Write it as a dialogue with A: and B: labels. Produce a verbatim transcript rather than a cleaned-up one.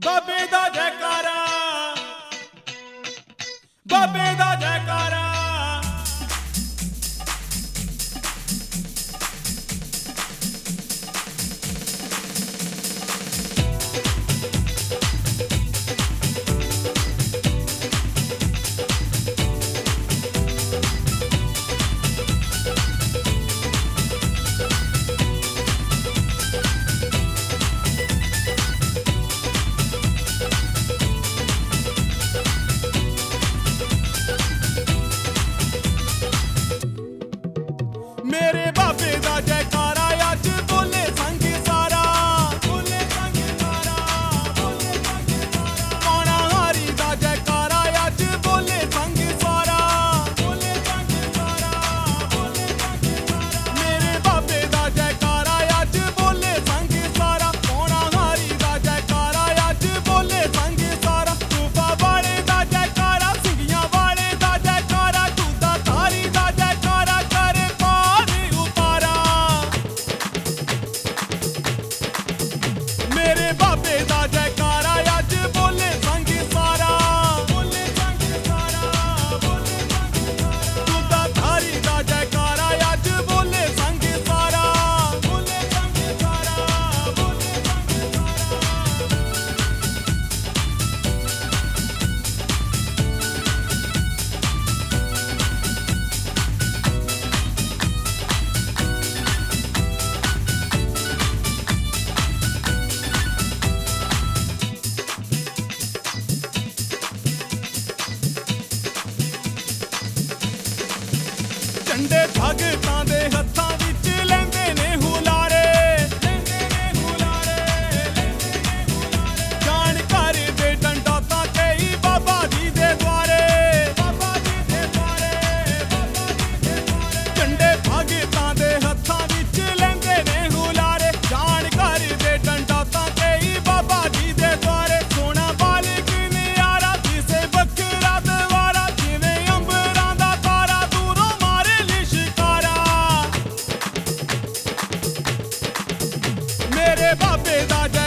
A: बाबे दा जयकारा, बाबे दा जयकारा। मेरे बाबे दा जयकारा अज बोले संग सारा, बोले संग सारा, बोले संग सारा। पौना हारी दा जयकारा अज बोले संग सारा, बोले संग सारा, बोले संग सारा। मेरे बाबे दा जयकारा अज बोले संग सारा, पौना हारी दा जयकारा अज बोले संग सारा। तूफा वाले दा जयकारा, सिंगियां वाले दा जयकारा, दूधा धारी दा जयकारा करे मेरे बाबे दा जयकारा अज बोले संग सारा, बोले संग सारा, बोले संग सारा। दूधा धारी दा जयकारा अज बोले संग सारा, बोले संग सारा, बोले संग सारा। झंडे भगतां दे हत्थां विच लैंदे ने हुलारे, लैंदे ने हुलारे, लैंदे ने हुलारे। जानकार दे डंडा तां कई बाबा जी दे द्वारे, बाबा जी दे द्वारे, बाबा जी दे द्वारे। झंडे भगतां दे हत्थां विच लैंदे ने हुलारे, जानकार दे डंडा तां कई बाबा जी दे द्वारे। सोना बालिक नियारा दिसे बखरा दवारा, जिवें अंबरां दा तारा दूरों मारे लिशकारा। मेरे बाबे दा